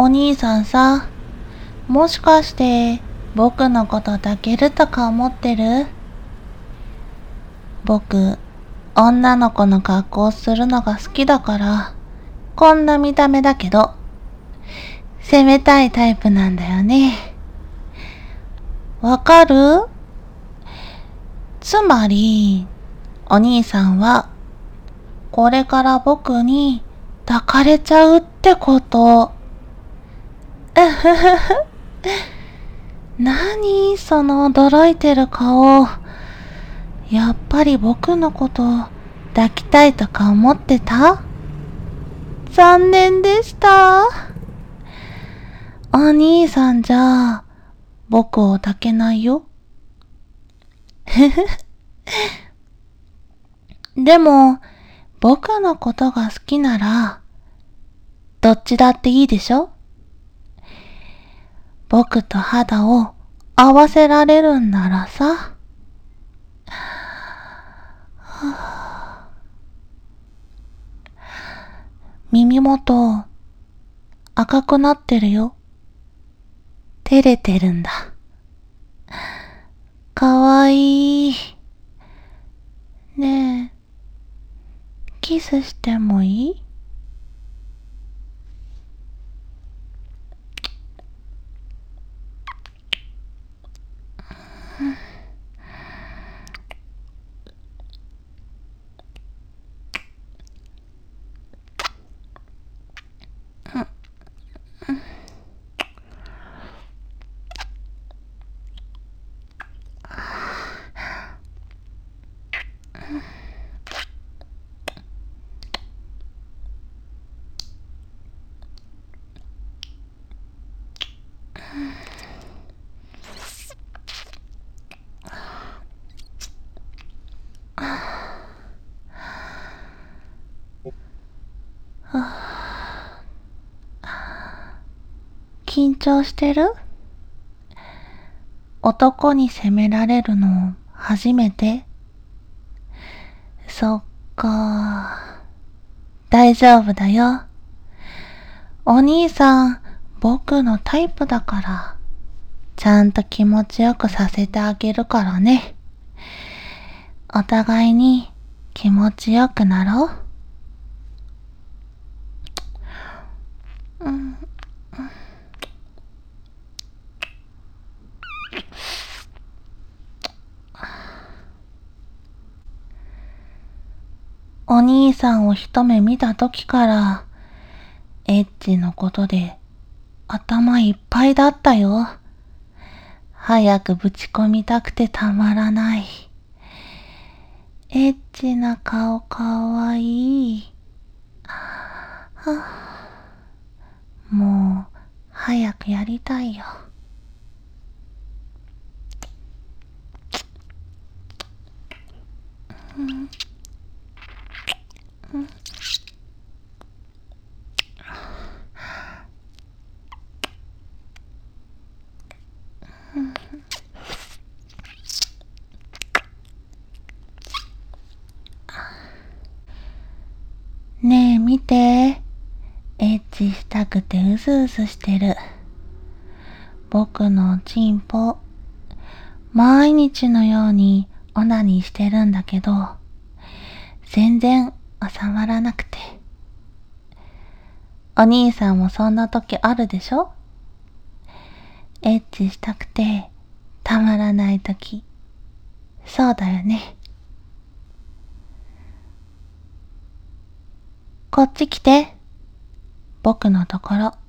お兄さんさ、もしかして僕のこと抱けるとか思ってる？僕、女の子の格好をするのが好きだから、こんな見た目だけど、攻めたいタイプなんだよね。わかる？つまり、お兄さんは、これから僕に抱かれちゃうってこと。何その驚いてる顔。やっぱり僕のこと抱きたいとか思ってた？残念でした。お兄さんじゃ僕を抱けないよ。でも僕のことが好きならどっちだっていいでしょ？僕と肌を合わせられるんならさ。耳元赤くなってるよ。照れてるんだ。かわいい。ねえ、キスしてもいい？緊張してる？男に責められるの初めて？そっか。大丈夫だよ。お兄さん、僕のタイプだから、ちゃんと気持ちよくさせてあげるからね。お互いに気持ちよくなろう。お兄さんを一目見た時から、エッチのことで頭いっぱいだったよ。早くぶち込みたくてたまらない。エッチな顔かわいい。もう早くやりたいよ。ねえ見て。エッチしたくてうずうずしてる。僕のチンポ。毎日のようにオナニーしてるんだけど、全然収まらなくて。お兄さんもそんな時あるでしょ？エッチしたくてたまらない時。そうだよね。こっち来て。僕のところ。